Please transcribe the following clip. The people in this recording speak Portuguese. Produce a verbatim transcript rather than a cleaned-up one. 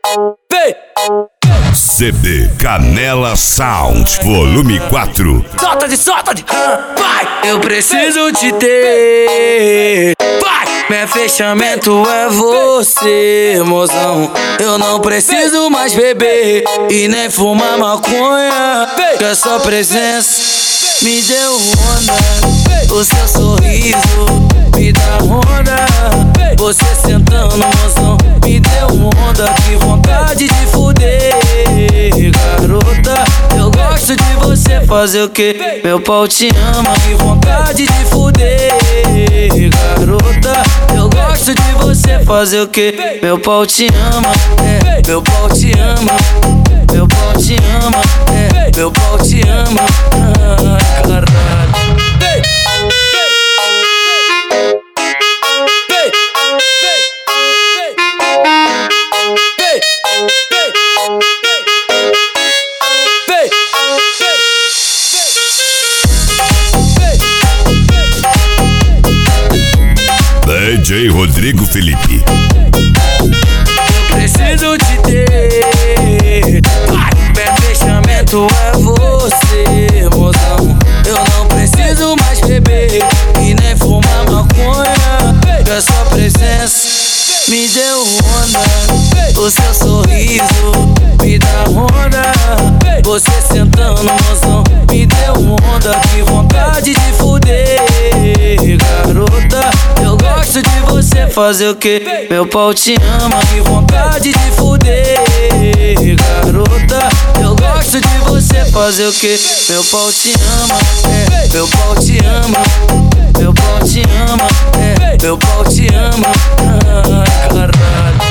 vem. C D Canela Sound Volume quatro. Solta de, solta de, vai! Eu preciso te ter, vai! Meu fechamento é você, mozão. Eu não preciso mais beber e nem fumar maconha, que a sua presença me deu onda. O seu sorriso me dá onda. Você sentando, mozão, me deu onda. Que vontade de fuder, garota. Eu gosto de você fazer o que? Meu pau te ama. Que vontade de fuder, garota. Eu gosto de você fazer o que? Meu pau te ama, é, meu pau te ama. Meu pau te ama, é, meu pau te ama. Ah, caralho. D J Rodrigo Felipe. Eu preciso te ter, vai! Meu fechamento é você, mozão. Eu não preciso mais beber e nem fumar maconha, que a sua presença me deu onda. O seu sorriso me dá onda. Você sentando, mozão, me deu onda. Que vontade de fuder, garota. Eu gosto de você fazer o que? Meu pau te ama. Que vontade de fuder, garota. Eu gosto de você fazer o que? Meu pau te ama, é, meu pau te ama. Meu pau te ama, é, meu pau te ama. Ah, caralho.